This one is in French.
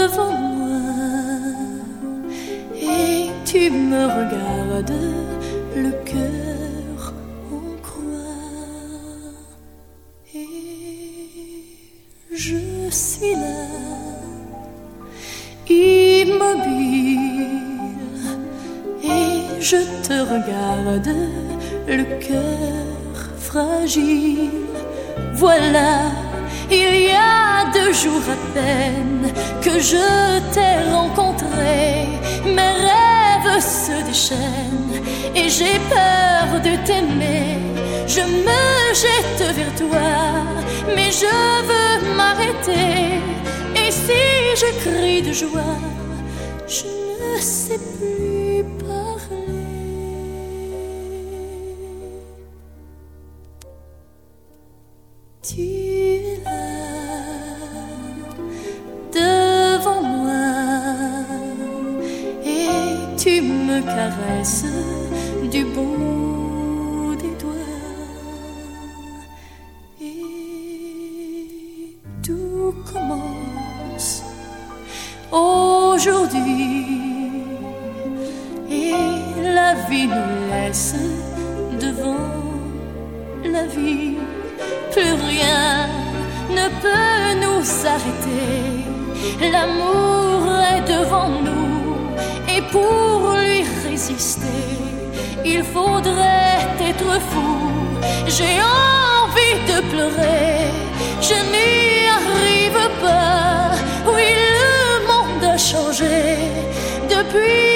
devant moi et tu me regardes, le cœur en croix. Et je suis là, immobile, et je te regarde, le cœur fragile. Voilà, il y a 2 jours à peine que je t'ai rencontré. Mes rêves se déchaînent et j'ai peur de t'aimer. Je me jette vers toi, mais je veux m'arrêter. Et si je crie de joie, je ne sais plus parler. Tu es là, devant moi, et tu me caresses du bout des doigts. Et tout commence aujourd'hui, et la vie nous laisse devant la vie. Plus rien ne peut nous arrêter. L'amour est devant nous, et pour lui résister, il faudrait être fou. J'ai envie de pleurer, je n'y arrive pas. Oui, le monde a changé depuis